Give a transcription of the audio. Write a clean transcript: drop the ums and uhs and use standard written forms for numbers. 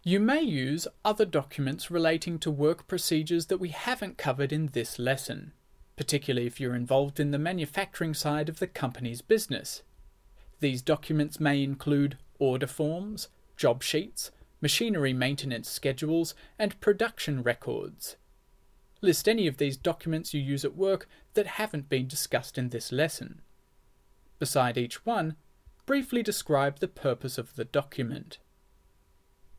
You may use other documents relating to work procedures that we haven't covered in this lesson, particularly if you're involved in the manufacturing side of the company's business. These documents may include order forms, job sheets, machinery maintenance schedules, and production records. List any of these documents you use at work that haven't been discussed in this lesson. Beside each one, briefly describe the purpose of the document.